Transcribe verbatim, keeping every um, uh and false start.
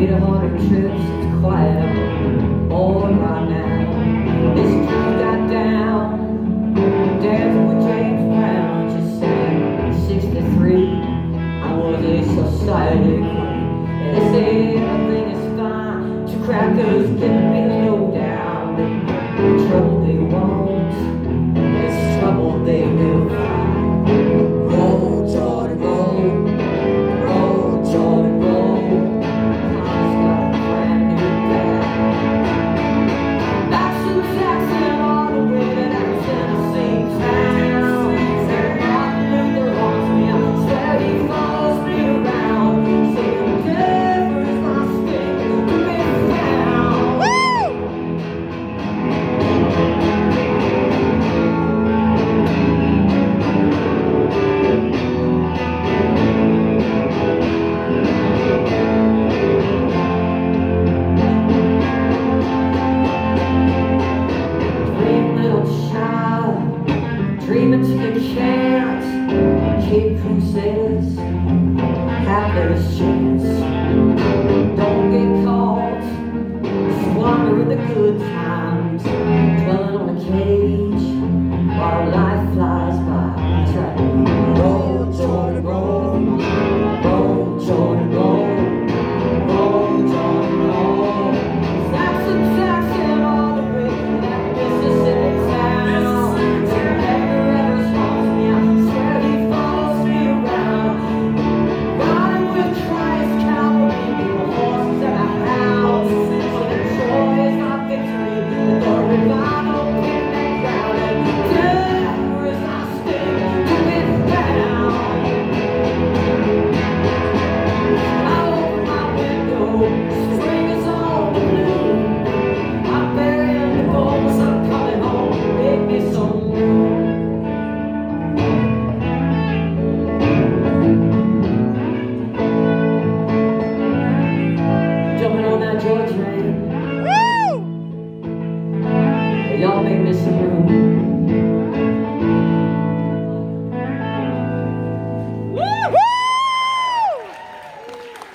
Made a hundred trips, it's quiet on board right now. This dude got down, dancing with James Brown. Just said, sixty-three, I was a society queen. And they say everything is fine, two crackers giving me the lowdown. The trouble they won't, it's trouble they will find. Roll, Jordan, roll. Roll, Jordan, roll. Papa's got a brand new bag. Back to Jackson all the way to that Tennessee town. Saint Martin Luther haunts me, I swear he follows me around. Saying never is my stick to be found. Dream, little child, dreaming till you can't. Kid who says, happiness chance. Don't get caught, squander in the good times. Dwelling on a cage while life flies by. That's right. Roll, Jordan, roll. Roll, Jordan, roll. Roll, Jordan, roll. Jackson, Jackson, all the way to that Mississippi town. Where never ever swallows me, I swear he follows me around. Riding with Christ, Calvary, the horses and a house. So the joy is not victory, the revival in that crowd. And death is not sting to be found. I open my window, spring is on the bloom. I'm burying the bones, I'm coming home, make me some room. Jumping on that joy train, y'all make me some room.